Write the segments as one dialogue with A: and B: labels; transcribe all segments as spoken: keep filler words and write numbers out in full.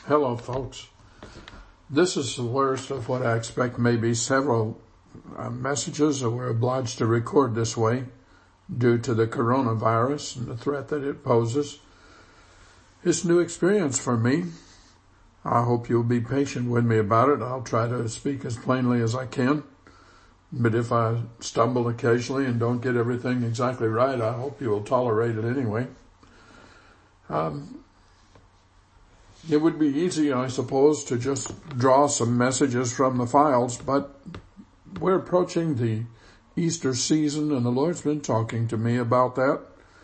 A: Hello, folks. This is the worst of what I expect may be several uh, messages that we're obliged to record this way due to the coronavirus and the threat that it poses. It's new experience for me. I hope you'll be patient with me about it. I'll try to speak as plainly as I can. But if I stumble occasionally and don't get everything exactly right, I hope you will tolerate it anyway. Um, It would be easy, I suppose, to just draw some messages from the files, but we're approaching the Easter season and the Lord's been talking to me about that.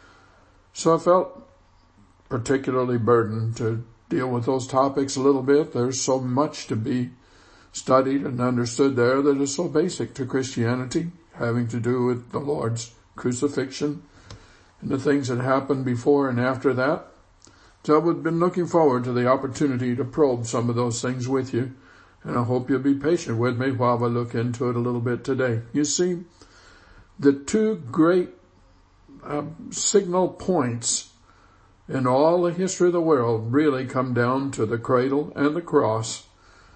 A: So I felt particularly burdened to deal with those topics a little bit. There's so much to be studied and understood there that is so basic to Christianity, having to do with the Lord's crucifixion and the things that happened before and after that. So I've been looking forward to the opportunity to probe some of those things with you, and I hope you'll be patient with me while I look into it a little bit today. You see, the two great uh, signal points in all the history of the world really come down to the cradle and the cross.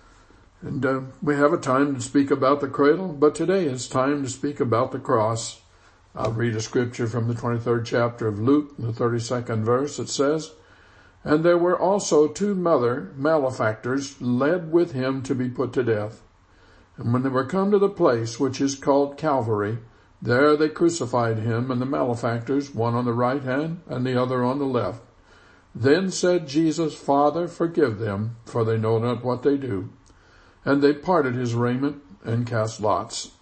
A: And uh, we have a time to speak about the cradle, but today is time to speak about the cross. I'll read a scripture from the twenty-third chapter of Luke, the thirty-second verse. It says, "And there were also two other malefactors led with him to be put to death. And when they were come to the place which is called Calvary, there they crucified him and the malefactors, one on the right hand and the other on the left. Then said Jesus, Father, forgive them, for they know not what they do. And they parted his raiment and cast lots."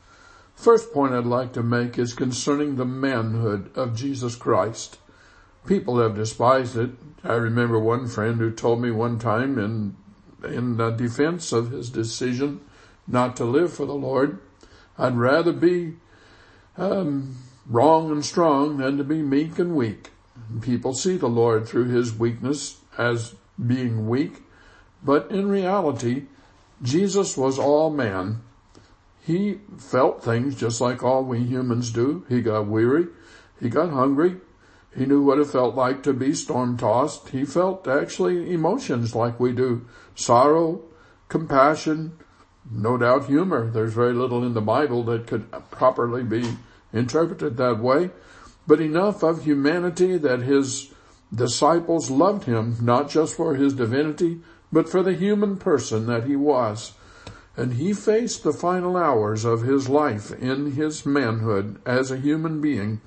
A: First point I'd like to make is concerning the manhood of Jesus Christ. People have despised it. I remember one friend who told me one time in in the defense of his decision not to live for the Lord, "I'd rather be um, wrong and strong than to be meek and weak." People see the Lord through his weakness as being weak, but in reality, Jesus was all man. He felt things just like all we humans do. He got weary. He got hungry. He knew what it felt like to be storm-tossed. He felt actually emotions like we do. Sorrow, compassion, no doubt humor. There's very little in the Bible that could properly be interpreted that way. But enough of humanity that his disciples loved him, not just for his divinity, but for the human person that he was. And he faced the final hours of his life in his manhood as a human being.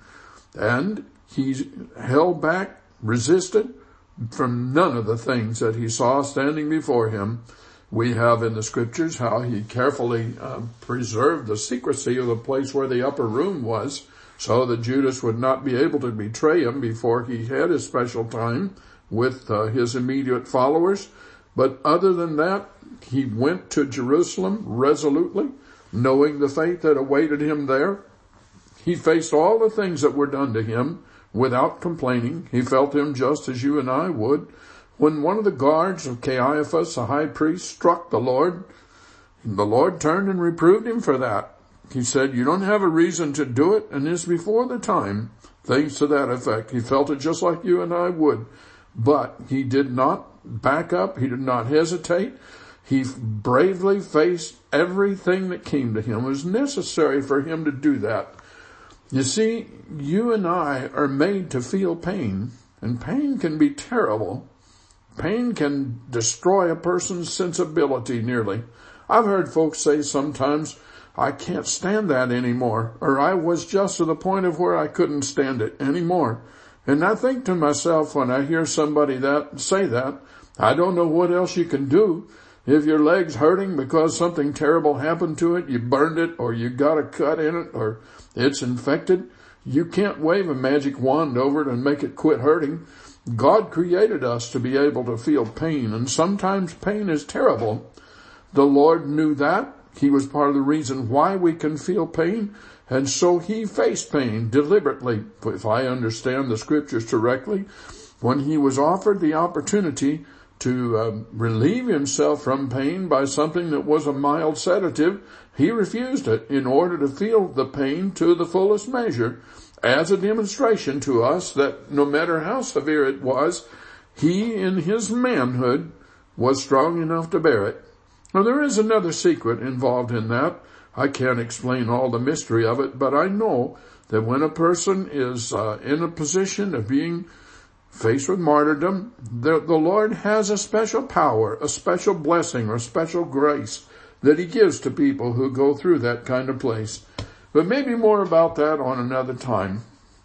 A: And he held back, resisted from none of the things that he saw standing before him. We have in the scriptures how he carefully uh, preserved the secrecy of the place where the upper room was, so that Judas would not be able to betray him before he had his special time with uh, his immediate followers. But other than that, he went to Jerusalem resolutely, knowing the fate that awaited him there. He faced all the things that were done to him without complaining. He felt him just as you and I would. When one of the guards of Caiaphas, the high priest, struck the Lord, the Lord turned and reproved him for that. He said, "You don't have a reason to do it, and it's before the time." Things to that effect. He felt it just like you and I would. But he did not back up. He did not hesitate. He bravely faced everything that came to him. It was necessary for him to do that. You see, you and I are made to feel pain, and pain can be terrible. Pain can destroy a person's sensibility nearly. I've heard folks say sometimes, "I can't stand that anymore," or "I was just to the point of where I couldn't stand it anymore." And I think to myself when I hear somebody that say that, I don't know what else you can do. If your leg's hurting because something terrible happened to it, you burned it, or you got a cut in it, or it's infected, you can't wave a magic wand over it and make it quit hurting. God created us to be able to feel pain, and sometimes pain is terrible. The Lord knew that. He was part of the reason why we can feel pain, and so he faced pain deliberately, if I understand the scriptures correctly, when he was offered the opportunity to uh, relieve himself from pain by something that was a mild sedative. He refused it in order to feel the pain to the fullest measure, as a demonstration to us that no matter how severe it was, he in his manhood was strong enough to bear it. Now there is another secret involved in that. I can't explain all the mystery of it, but I know that when a person is uh, in a position of being faced with martyrdom, the, the Lord has a special power, a special blessing, or a special grace that he gives to people who go through that kind of place. But maybe more about that on another time.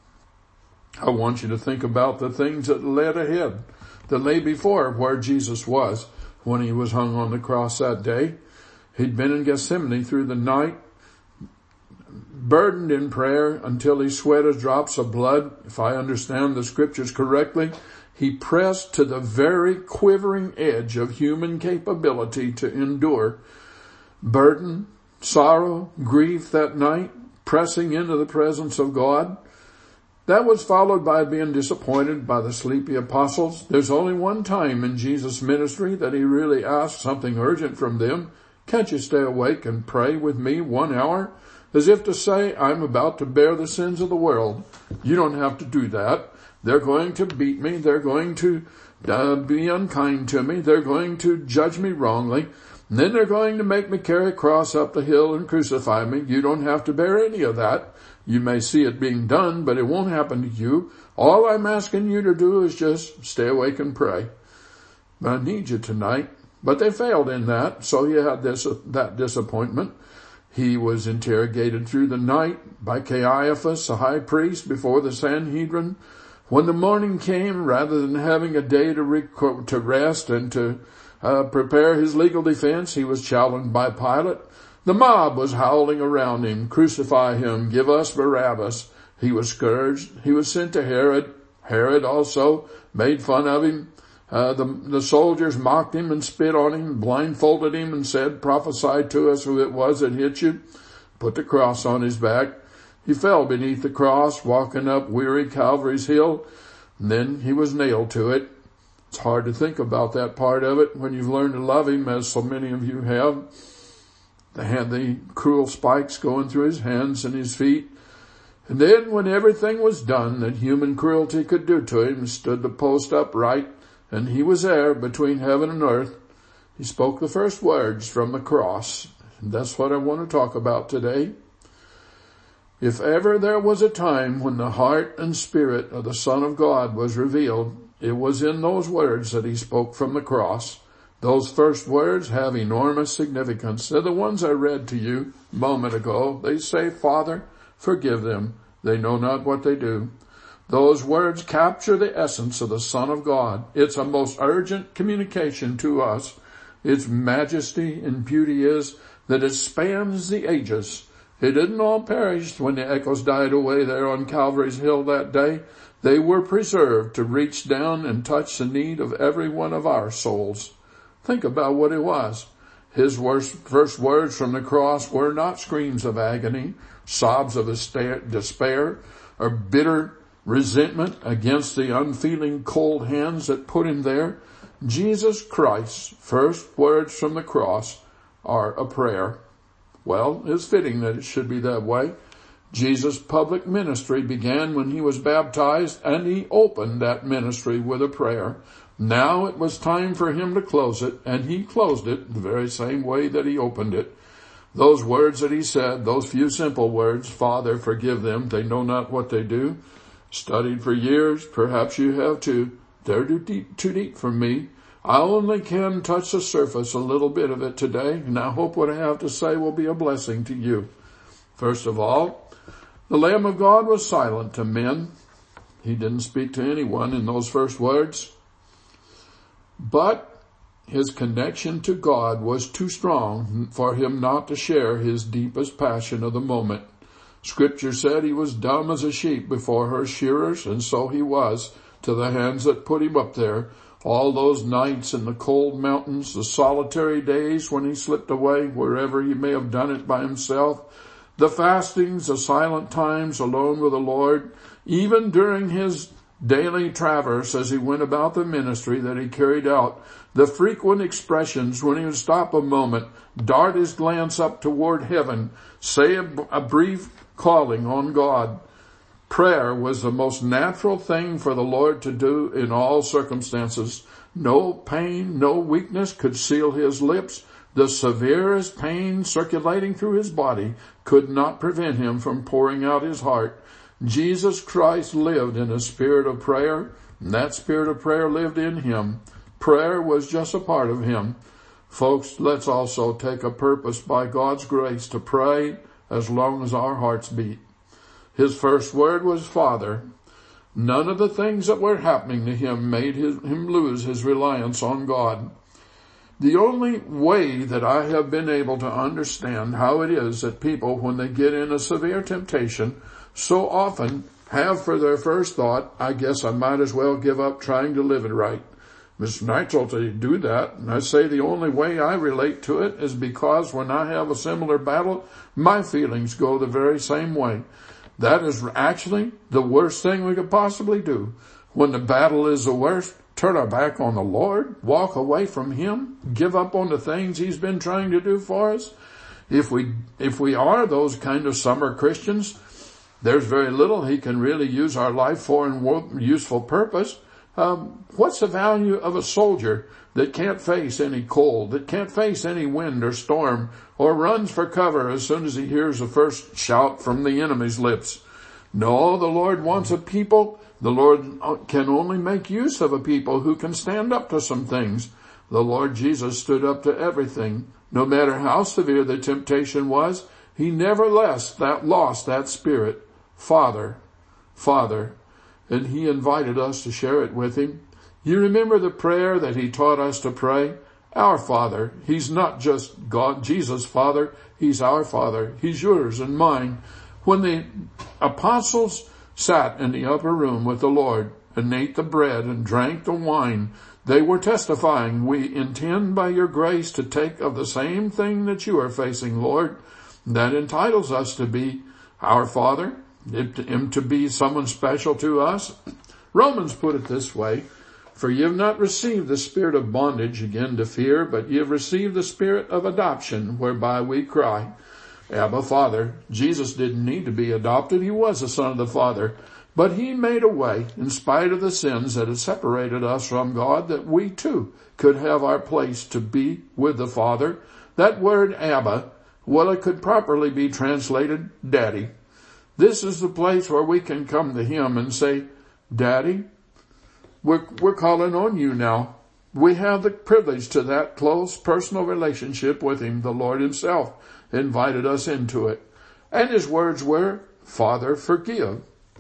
A: I want you to think about the things that led ahead, that lay before where Jesus was when he was hung on the cross that day. He'd been in Gethsemane through the night, burdened in prayer until he sweated drops of blood. If I understand the scriptures correctly, he pressed to the very quivering edge of human capability to endure burden, sorrow, grief that night, pressing into the presence of God. That was followed by being disappointed by the sleepy apostles. There's only one time in Jesus' ministry that he really asked something urgent from them. Can't you stay awake and pray with me one hour? As if to say, I'm about to bear the sins of the world. You don't have to do that. They're going to beat me. They're going to uh, be unkind to me. They're going to judge me wrongly. And then they're going to make me carry a cross up the hill and crucify me. You don't have to bear any of that. You may see it being done, but it won't happen to you. All I'm asking you to do is just stay awake and pray. But I need you tonight. But they failed in that, so he had this, uh, that disappointment. He was interrogated through the night by Caiaphas, the high priest, before the Sanhedrin. When the morning came, rather than having a day to, rec- to rest and to uh, prepare his legal defense, he was challenged by Pilate. The mob was howling around him, crucify him, give us Barabbas. He was scourged. He was sent to Herod. Herod also made fun of him. Uh, the, the soldiers mocked him and spit on him, blindfolded him and said, prophesy to us who it was that hit you. Put the cross on his back. He fell beneath the cross, walking up weary Calvary's hill, and then he was nailed to it. It's hard to think about that part of it when you've learned to love him, as so many of you have. They had the cruel spikes going through his hands and his feet. And then when everything was done that human cruelty could do to him, stood the post upright, and he was there between heaven and earth. He spoke the first words from the cross. And that's what I want to talk about today. If ever there was a time when the heart and spirit of the Son of God was revealed, it was in those words that he spoke from the cross. Those first words have enormous significance. They're the ones I read to you a moment ago. They say, Father, forgive them. They know not what they do. Those words capture the essence of the Son of God. It's a most urgent communication to us. Its majesty and beauty is that it spans the ages. It didn't all perish when the echoes died away there on Calvary's hill that day. They were preserved to reach down and touch the need of every one of our souls. Think about what it was. His worst, first words from the cross were not screams of agony, sobs of despair, or bitter resentment against the unfeeling cold hands that put him there. Jesus Christ's first words from the cross are a prayer. Well, it's fitting that it should be that way. Jesus' public ministry began when he was baptized, and he opened that ministry with a prayer. Now it was time for him to close it, and he closed it the very same way that he opened it. Those words that he said, those few simple words, Father, forgive them, they know not what they do. Studied for years, perhaps you have too. They're too deep, too deep for me. I only can touch the surface a little bit of it today, and I hope what I have to say will be a blessing to you. First of all, the Lamb of God was silent to men. He didn't speak to anyone in those first words. But his connection to God was too strong for him not to share his deepest passion of the moment. Scripture said he was dumb as a sheep before her shearers, and so he was to the hands that put him up there. All those nights in the cold mountains, the solitary days when he slipped away wherever he may have done it by himself, the fastings, the silent times alone with the Lord, even during his daily traverse as he went about the ministry that he carried out, the frequent expressions when he would stop a moment, dart his glance up toward heaven, say a, a brief calling on God. Prayer was the most natural thing for the Lord to do in all circumstances. No pain, no weakness could seal his lips. The severest pain circulating through his body could not prevent him from pouring out his heart. Jesus Christ lived in a spirit of prayer, and that spirit of prayer lived in him. Prayer was just a part of him. Folks, let's also take a purpose by God's grace to pray as long as our hearts beat. His first word was Father. None of the things that were happening to him made his, him lose his reliance on God. The only way that I have been able to understand how it is that people, when they get in a severe temptation, so often have for their first thought, I guess I might as well give up trying to live it right. It's natural to do that. And I say the only way I relate to it is because when I have a similar battle, my feelings go the very same way. That is actually the worst thing we could possibly do. When the battle is the worst, turn our back on the Lord, walk away from him, give up on the things he's been trying to do for us. If we, if we are those kind of summer Christians, there's very little he can really use our life for in useful purpose. Um, what's the value of a soldier that can't face any cold, that can't face any wind or storm, or runs for cover as soon as he hears the first shout from the enemy's lips? No, the Lord wants a people. The Lord can only make use of a people who can stand up to some things. The Lord Jesus stood up to everything. No matter how severe the temptation was, he never lost that, lost that spirit. Father, Father. And he invited us to share it with him. You remember the prayer that he taught us to pray? Our Father. He's not just God, Jesus' Father. He's our Father. He's yours and mine. When the apostles sat in the upper room with the Lord and ate the bread and drank the wine, they were testifying, we intend by your grace to take of the same thing that you are facing, Lord. That entitles us to be our Father, him to be someone special to us. Romans put it this way, for you have not received the spirit of bondage again to fear, but you have received the spirit of adoption, whereby we cry, Abba, Father. Jesus didn't need to be adopted. He was the Son of the Father. But he made a way, in spite of the sins that had separated us from God, that we too could have our place to be with the Father. That word Abba, well, it could properly be translated Daddy. This is the place where we can come to him and say, Daddy, we're, we're calling on you now. We have the privilege to that close personal relationship with him. The Lord himself invited us into it. And his words were, Father, forgive.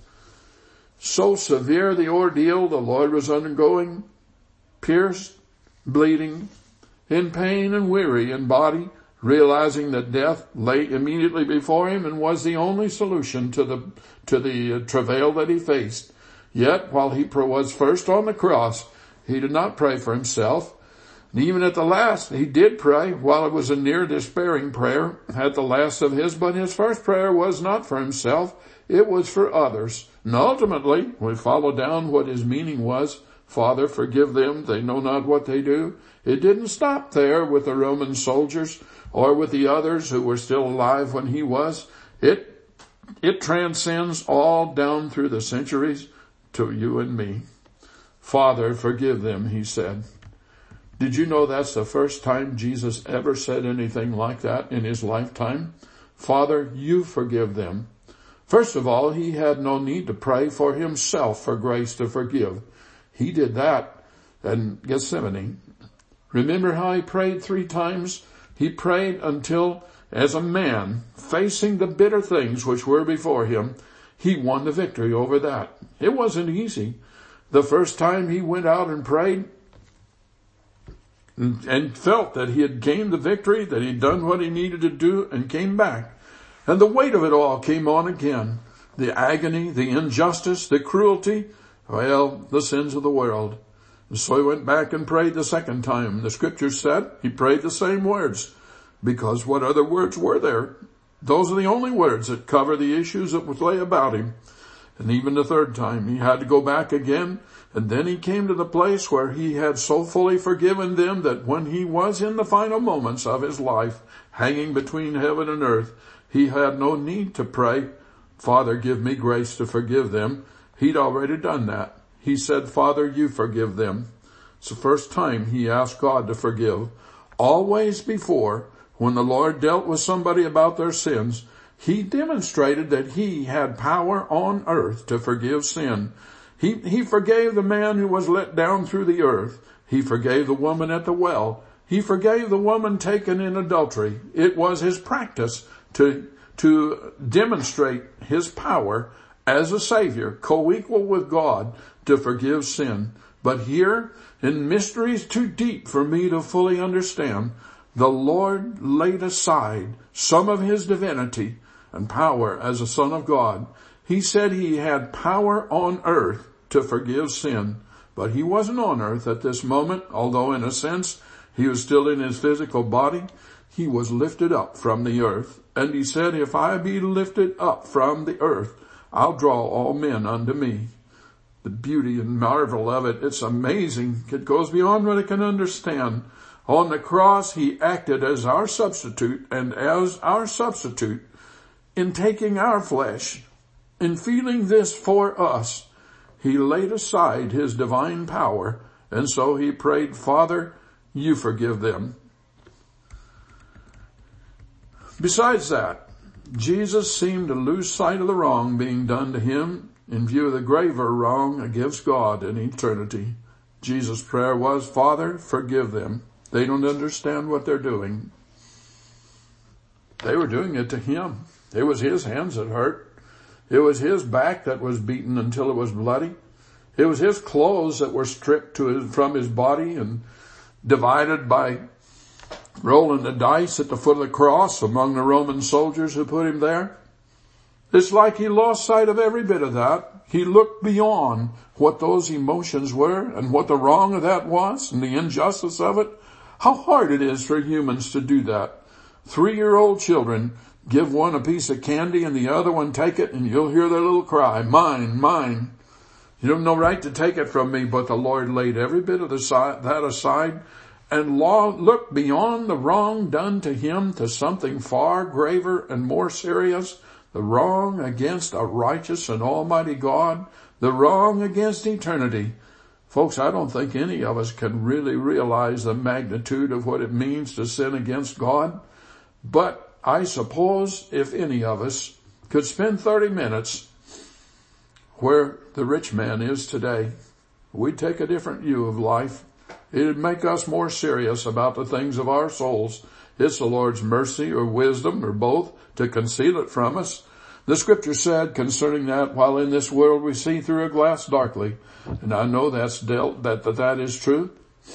A: So severe the ordeal the Lord was undergoing, pierced, bleeding, in pain and weary in body, realizing that death lay immediately before him and was the only solution to the, to the uh, travail that he faced. Yet, while he was first on the cross, he did not pray for himself. And even at the last, he did pray, while it was a near despairing prayer at the last of his, but his first prayer was not for himself, it was for others. And ultimately, we follow down what his meaning was, Father, forgive them, they know not what they do. It didn't stop there with the Roman soldiers or with the others who were still alive when he was. It, it transcends all down through the centuries to you and me. Father, forgive them, he said. Did you know that's the first time Jesus ever said anything like that in his lifetime? Father, you forgive them. First of all, he had no need to pray for himself for grace to forgive. He did that in Gethsemane. Remember how he prayed three times? He prayed until, as a man, facing the bitter things which were before him, he won the victory over that. It wasn't easy. The first time he went out and prayed and, and felt that he had gained the victory, that he'd done what he needed to do, and came back. And the weight of it all came on again. The agony, the injustice, the cruelty, well, the sins of the world. And so he went back and prayed the second time. The scripture said he prayed the same words, because what other words were there? Those are the only words that cover the issues that would lay about him. And even the third time he had to go back again, and then he came to the place where he had so fully forgiven them that when he was in the final moments of his life, hanging between heaven and earth, he had no need to pray, Father, give me grace to forgive them. He'd already done that. He said, Father, you forgive them. It's the first time he asked God to forgive. Always before, when the Lord dealt with somebody about their sins, he demonstrated that he had power on earth to forgive sin. He, he forgave the man who was let down through the earth. He forgave the woman at the well. He forgave the woman taken in adultery. It was his practice to, to demonstrate his power as a Savior, co-equal with God, to forgive sin. But here, in mysteries too deep for me to fully understand, the Lord laid aside some of his divinity and power as a Son of God. He said he had power on earth to forgive sin, but he wasn't on earth at this moment, although in a sense he was still in his physical body. He was lifted up from the earth, and he said, if I be lifted up from the earth, I'll draw all men unto me. The beauty and marvel of it, it's amazing. It goes beyond what I can understand. On the cross, he acted as our substitute, and as our substitute, in taking our flesh, in feeling this for us, he laid aside his divine power, and so he prayed, Father, you forgive them. Besides that, Jesus seemed to lose sight of the wrong being done to him in view of the graver wrong against God in eternity. Jesus' prayer was, Father, forgive them. They don't understand what they're doing. They were doing it to him. It was his hands that hurt. It was his back that was beaten until it was bloody. It was his clothes that were stripped to his, from his body and divided by rolling the dice at the foot of the cross among the Roman soldiers who put him there. It's like he lost sight of every bit of that. He looked beyond what those emotions were and what the wrong of that was and the injustice of it. How hard it is for humans to do that. Three-year-old children, give one a piece of candy and the other one take it, and you'll hear their little cry, mine, mine. You have no right to take it from me, but the Lord laid every bit of the side, that aside and looked beyond the wrong done to him to something far graver and more serious. The wrong against a righteous and almighty God, the wrong against eternity. Folks, I don't think any of us can really realize the magnitude of what it means to sin against God. But I suppose if any of us could spend thirty minutes where the rich man is today, we'd take a different view of life. It'd make us more serious about the things of our souls. It's the Lord's mercy or wisdom or both to conceal it from us. The scripture said concerning that, while in this world we see through a glass darkly. And I know that's dealt, that, that that is true.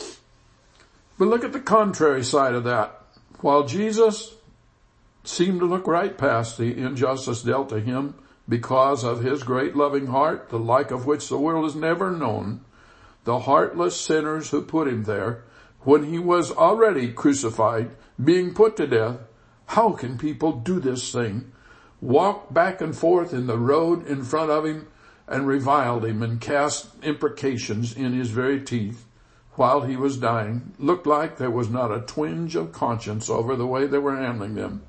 A: But look at the contrary side of that. While Jesus seemed to look right past the injustice dealt to him because of his great loving heart, the like of which the world has never known, the heartless sinners who put him there, when he was already crucified, being put to death, how can people do this thing? Walk back and forth in the road in front of him and reviled him and cast imprecations in his very teeth while he was dying. Looked like there was not a twinge of conscience over the way they were handling them.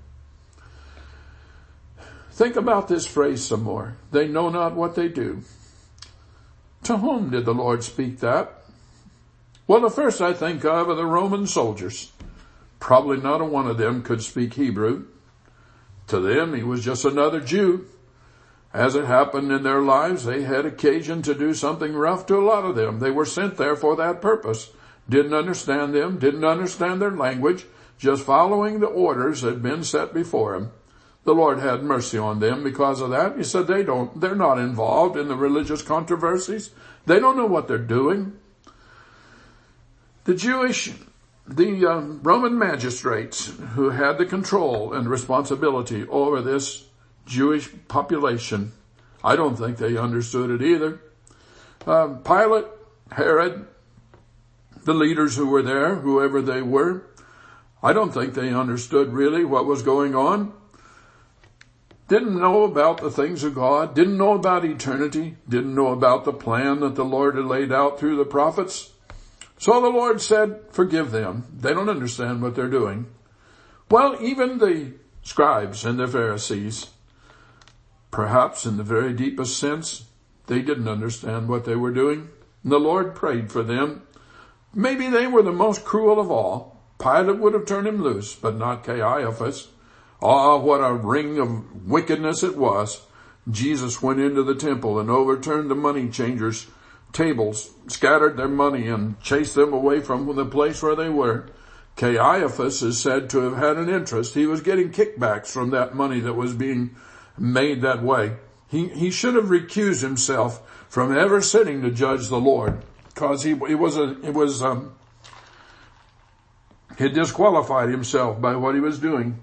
A: Think about this phrase some more. They know not what they do. To whom did the Lord speak that? Well, the first I think of are the Roman soldiers. Probably not a one of them could speak Hebrew. To them, he was just another Jew. As it happened in their lives, they had occasion to do something rough to a lot of them. They were sent there for that purpose. Didn't understand them, didn't understand their language, just following the orders that had been set before them. The Lord had mercy on them because of that. He said they don't, they're not involved in the religious controversies. They don't know what they're doing. The Jewish, the uh, Roman magistrates who had the control and responsibility over this Jewish population, I don't think they understood it either. Uh, Pilate, Herod, the leaders who were there, whoever they were, I don't think they understood really what was going on. Didn't know about the things of God, didn't know about eternity, didn't know about the plan that the Lord had laid out through the prophets. So the Lord said, forgive them. They don't understand what they're doing. Well, even the scribes and the Pharisees, perhaps in the very deepest sense, they didn't understand what they were doing. And the Lord prayed for them. Maybe they were the most cruel of all. Pilate would have turned him loose, but not Caiaphas. Ah, what a ring of wickedness it was. Jesus went into the temple and overturned the money changers' tables, scattered their money, and chased them away from the place where they were. Caiaphas is said to have had an interest. He was getting kickbacks from that money that was being made that way. He, he should have recused himself from ever sitting to judge the Lord, because he, it was a, it was, um, he disqualified himself by what he was doing.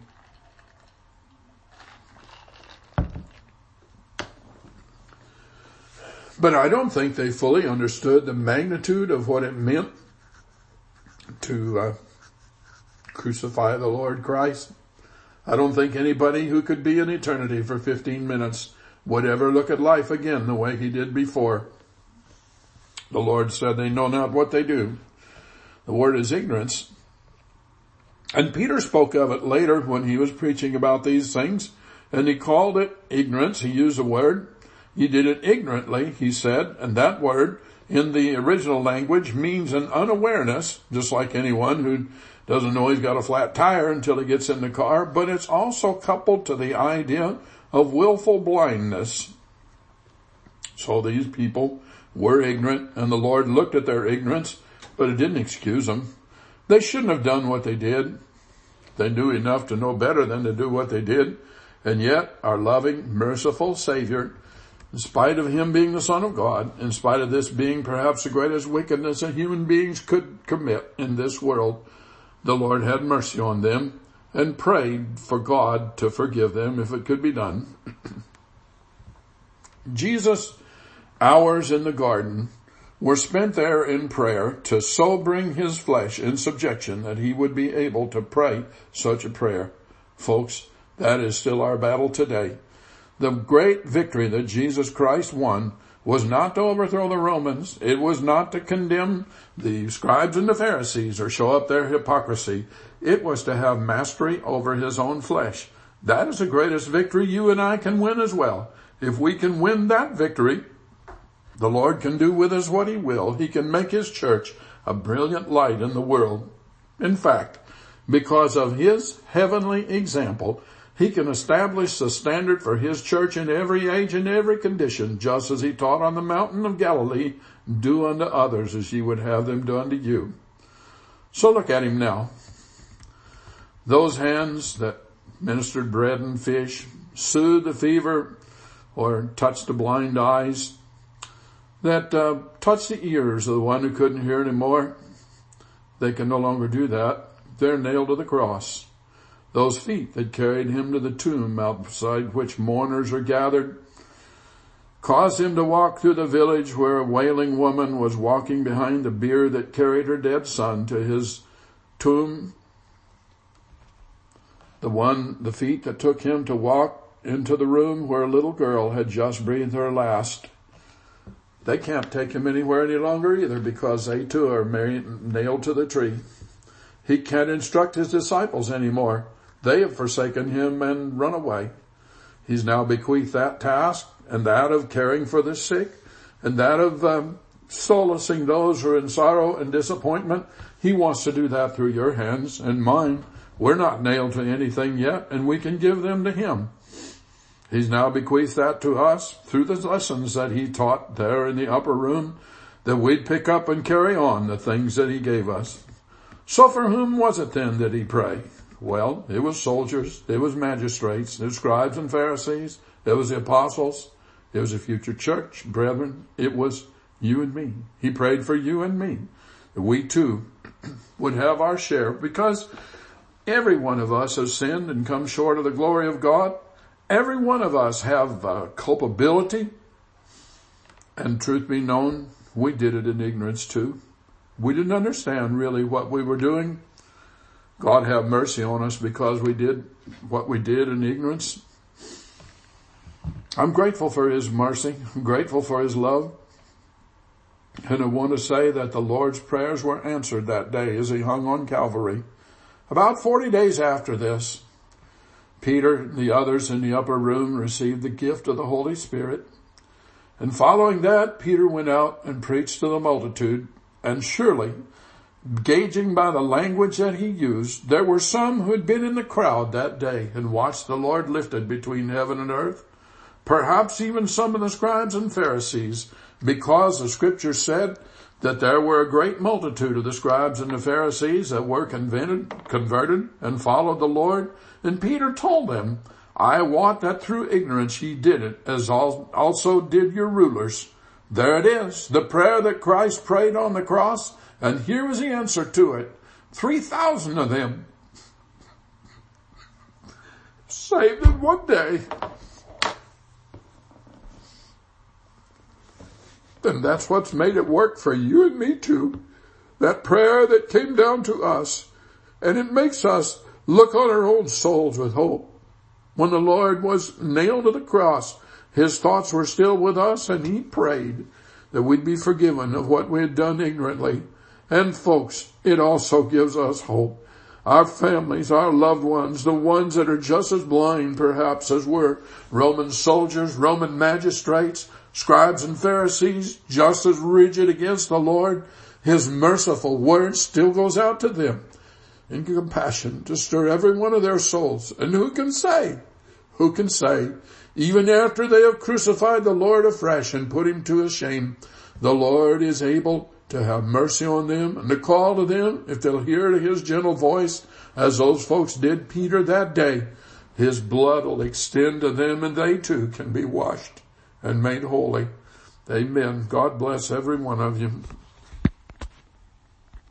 A: But I don't think they fully understood the magnitude of what it meant to uh, crucify the Lord Christ. I don't think anybody who could be in eternity for fifteen minutes would ever look at life again the way he did before. The Lord said they know not what they do. The word is ignorance. And Peter spoke of it later when he was preaching about these things, and he called it ignorance. He used a word. You did it ignorantly, he said, and that word in the original language means an unawareness, just like anyone who doesn't know he's got a flat tire until he gets in the car, but it's also coupled to the idea of willful blindness. So these people were ignorant, and the Lord looked at their ignorance, but it didn't excuse them. They shouldn't have done what they did. They knew enough to know better than to do what they did, and yet our loving, merciful Savior, in spite of him being the Son of God, in spite of this being perhaps the greatest wickedness that human beings could commit in this world, the Lord had mercy on them and prayed for God to forgive them if it could be done. Jesus' hours in the garden were spent there in prayer to so bring his flesh in subjection that he would be able to pray such a prayer. Folks, that is still our battle today. The great victory that Jesus Christ won was not to overthrow the Romans. It was not to condemn the scribes and the Pharisees or show up their hypocrisy. It was to have mastery over his own flesh. That is the greatest victory you and I can win as well. If we can win that victory, the Lord can do with us what he will. He can make his church a brilliant light in the world. In fact, because of his heavenly example, he can establish the standard for his church in every age and every condition, just as he taught on the mountain of Galilee, do unto others as ye would have them do unto you. So look at him now. Those hands that ministered bread and fish, soothed the fever, or touched the blind eyes, that uh, touched the ears of the one who couldn't hear anymore, they can no longer do that. They're nailed to the cross. Those feet that carried him to the tomb outside which mourners are gathered, caused him to walk through the village where a wailing woman was walking behind the bier that carried her dead son to his tomb. The one, the feet that took him to walk into the room where a little girl had just breathed her last. They can't take him anywhere any longer either, because they too are nailed to the tree. He can't instruct his disciples anymore. They have forsaken him and run away. He's now bequeathed that task, and that of caring for the sick, and that of um, solacing those who are in sorrow and disappointment. He wants to do that through your hands and mine. We're not nailed to anything yet, and we can give them to him. He's now bequeathed that to us through the lessons that he taught there in the upper room, that we'd pick up and carry on the things that he gave us. So for whom was it then that he prayed? Well, it was soldiers, it was magistrates, it was scribes and Pharisees, it was the apostles, it was the future church, brethren, it was you and me. He prayed for you and me. We too would have our share, because every one of us has sinned and come short of the glory of God. Every one of us have uh, culpability, and truth be known, we did it in ignorance too. We didn't understand really what we were doing. God have mercy on us because we did what we did in ignorance. I'm grateful for his mercy. I'm grateful for his love. And I want to say that the Lord's prayers were answered that day as he hung on Calvary. About forty days after this, Peter and the others in the upper room received the gift of the Holy Spirit. And following that, Peter went out and preached to the multitude. And surely gauging by the language that he used, there were some who had been in the crowd that day and watched the Lord lifted between heaven and earth. Perhaps even some of the scribes and Pharisees, because the scripture said that there were a great multitude of the scribes and the Pharisees that were converted, converted and followed the Lord. And Peter told them, I wot that through ignorance ye did it, as also did your rulers. There it is, the prayer that Christ prayed on the cross, and here was the answer to it. Three thousand of them saved in one day. And that's what's made it work for you and me too. That prayer that came down to us. And it makes us look on our own souls with hope. When the Lord was nailed to the cross, his thoughts were still with us, and he prayed that we'd be forgiven of what we had done ignorantly. And folks, it also gives us hope. Our families, our loved ones, the ones that are just as blind perhaps as we're, Roman soldiers, Roman magistrates, scribes and Pharisees, just as rigid against the Lord, his merciful word still goes out to them in compassion to stir every one of their souls. And who can say, who can say, even after they have crucified the Lord afresh and put him to a shame, the Lord is able to have mercy on them and to call to them, if they'll hear to his gentle voice, as those folks did Peter that day, his blood will extend to them and they too can be washed and made holy. Amen. God bless every one of you.